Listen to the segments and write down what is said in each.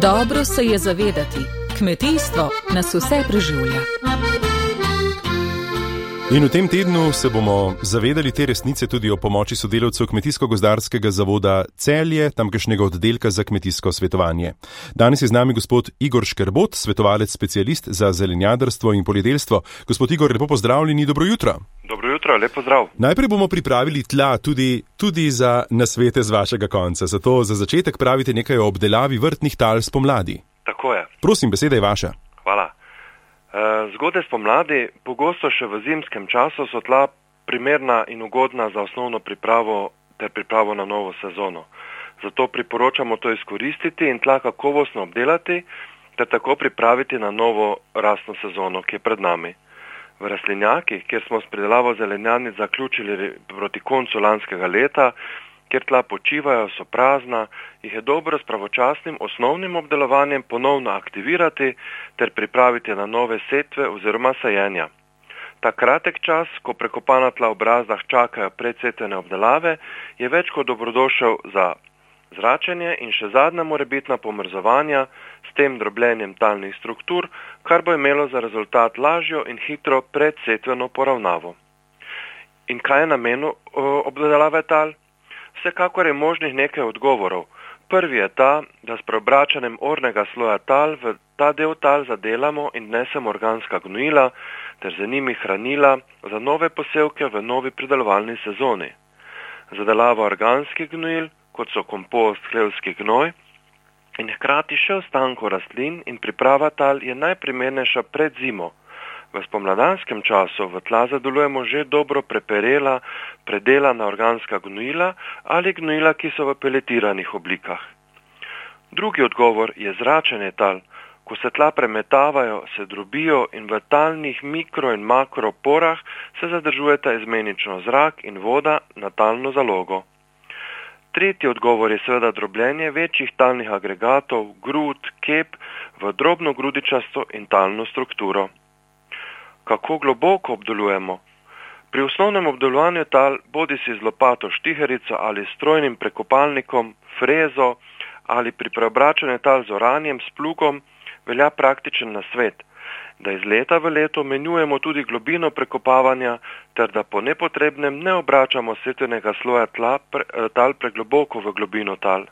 Dobro se je zavedati, kmetijstvo nas vse preživlja. In v tem tednu se bomo zavedali te resnice tudi o pomoči sodelavcev Kmetijsko-gozdarskega zavoda Celje, tamkajšnjega oddelka za kmetijsko svetovanje. Danes je z nami gospod Igor Škerbot, svetovalec specialist za zelenjadarstvo in poljedelstvo. Gospod Igor, lepo pozdravljeni, dobro jutro. Dobro jutro, lep pozdrav. Najprej bomo pripravili tla tudi za nasvete z vašega konca. Zato za začetek pravite nekaj o obdelavi vrtnih tal spomladi. Tako je. Prosim, beseda je vaša. Hvala. Zgodaj spomladi, pogosto še v zimskem času, so tla primerna in ugodna za osnovno pripravo ter pripravo na novo sezono. Zato priporočamo to izkoristiti in tla kakovostno obdelati ter tako pripraviti na novo rastno sezono, ki je pred nami. V rastlinjakih, kjer smo s pridelavo zelenjadnic zaključili proti koncu lanskega leta, kjer tla počivajo, so prazna, jih je dobro s pravočasnim osnovnim obdelovanjem ponovno aktivirati ter pripraviti na nove setve oziroma sajenja. Ta kratek čas, ko prekopana tla v brazdah čakajo predsetvene obdelave, je več kot dobrodošel za zračenje in še zadnja morebitna pomrzovanja s tem drobljenjem talnih struktur, kar bo imelo za rezultat lažjo in hitro predsetveno poravnavo. In kaj je namen obdelave tal? Vsekakor je možnih nekaj odgovorov. Prvi je ta, da s preobračanjem ornega sloja tal v ta del tal zadelamo in vnesemo organska gnojila ter za njimi hranila za nove posevke v novi pridelovalni sezoni. Zadelava organskih gnojil, kot so kompost, hlevski gnoj, in hkrati še ostankov rastlin in priprava tal je najprimernejša pred zimo. V spomladanskem času v tla zadelujemo že dobro preperela, predelana organska gnojila ali gnojila, ki so v peletiranih oblikah. Drugi odgovor je zračenje tal. Ko se tla premetavajo, se drobijo in v talnih mikro in makro porah se zadržujeta izmenično zrak in voda na talno zalogo. Tretji odgovor je seveda drobljenje večjih talnih agregatov, grud, kep v drobno grudičasto in talno strukturo. Kako globoko obdelujemo? Pri osnovnem obdelovanju tal, bodi si z lopato štiherico ali strojnim prekopalnikom, frezo ali pri preobračanju tal z oranjem, s plugom, velja praktičen nasvet, da iz leta v leto menjujemo tudi globino prekopavanja ter da po nepotrebnem ne obračamo setvenega sloja tal pregloboko v globino tal.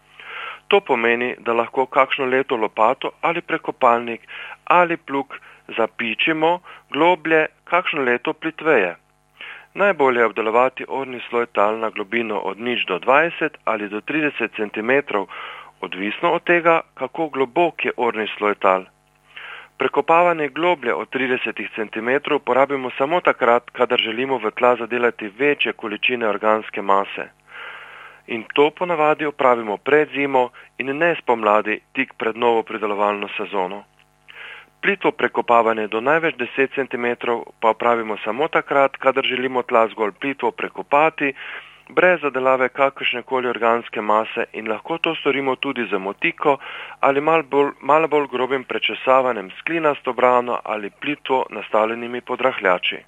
To pomeni, da lahko kakšno leto lopato ali prekopalnik ali plug zapičimo globlje, kakšno leto plitveje. Najbolje je obdelovati orni sloj tal na globino od 0 do 20 ali do 30 cm, odvisno od tega, kako globok je orni sloj tal. Prekopavanje globlje od 30 cm porabimo samo takrat, kadar želimo v tla zadelati večje količine organske mase. In to ponavadi opravimo pred zimo in ne spomladi, tik pred novo pridelovalno sezono. Plitvo prekopavanje do največ 10 cm pa opravimo samo takrat, kadar želimo tla zgolj plitvo prekopati, brez zadelave kakršnekoli organske mase in lahko to storimo tudi z motiko ali malo bolj grobim prečesavanjem s klinasto brano ali plitvo nastavljenimi podrahljači.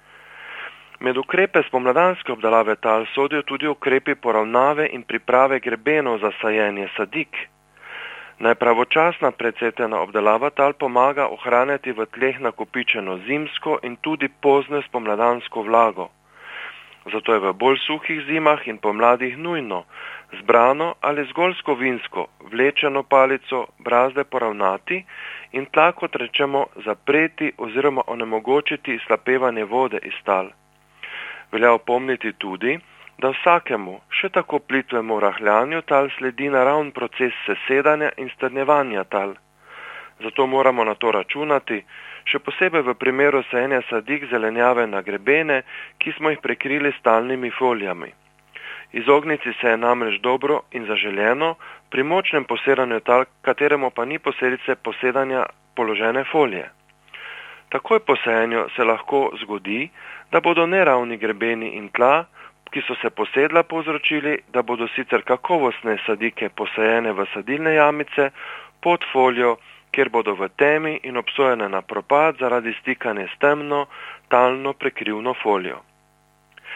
Med ukrepe spomladanske obdelave tal sodijo tudi ukrepi poravnave in priprave grebenov za sajenje sadik. Najpravočasna predsetvena obdelava tal pomaga ohranjati v tleh nakopičeno zimsko in tudi pozno spomladansko vlago. Zato je v bolj suhih zimah in pomladih nujno zbrano ali zgolj skovinsko vlečeno palico brazde poravnati in tla, kot rečemo, zapreti oziroma onemogočiti slapevanje vode iz tal. Velja opomniti tudi, da vsakemu, še tako plitvemu rahljanju tal sledi naravn proces sesedanja in strnjevanja tal. Zato moramo na to računati, še posebej v primeru sajenja sadik zelenjave na grebene, ki smo jih prekrili s talnimi folijami. Izogniti se je namreč dobro in zaželeno pri močnem posedanju tal, kateremu pa ni posledice posedanja položene folije. Takoj po sajenju se lahko zgodi, da bodo neravni grebeni in tla, ki so se posedla, povzročili, da bodo sicer kakovostne sadike posajene v sadilne jamice pod folijo, kjer bodo v temi in obsojene na propad zaradi stikanja s temno, talno prekrivno folijo.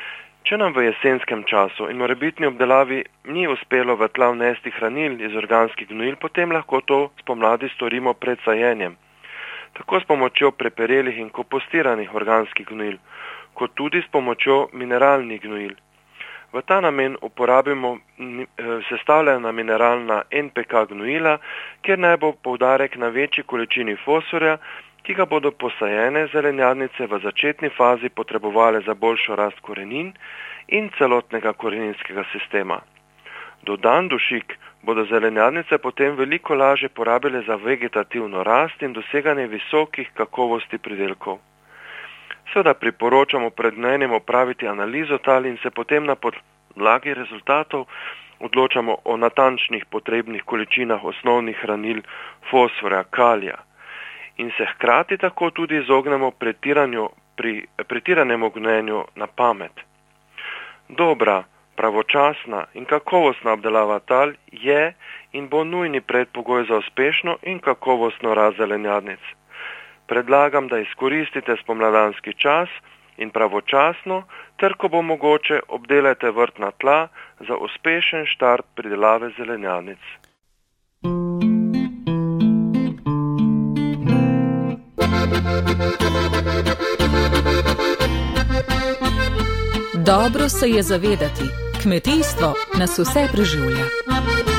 Če nam v jesenskem času in morebitni obdelavi ni uspelo v tla vnesti hranil iz organskih gnojil, potem lahko to spomladi storimo pred sajenjem. Tako s pomočjo preperelih in kompostiranih organskih gnojil, kot tudi s pomočjo mineralnih gnojil. V ta namen uporabimo sestavljena mineralna NPK gnojila, kjer naj bo poudarek na večji količini fosforja, ki ga bodo posajene zelenjadnice v začetni fazi potrebovale za boljšo rast korenin in celotnega koreninskega sistema. Dodan dušik bodo zelenjadnice potem veliko lažje porabile za vegetativno rast in doseganje visokih kakovosti pridelkov. Seveda priporočamo pred gnojenjem opraviti analizo tal in se potem na podlagi rezultatov odločamo o natančnih potrebnih količinah osnovnih hranil fosforja, kalija in se hkrati tako tudi izognemo pretiranemu gnojenju na pamet. Dobra, pravočasna in kakovostna obdelava tal je in bo nujni predpogoj za uspešno in kakovostno rast zelenjadnic. Predlagam, da izkoristite spomladanski čas in pravočasno, ter ko bo mogoče, obdelajte vrtna tla za uspešen štart pridelave zelenjadnic. Dobro se je zavedati, kmetijstvo nas vse preživlja.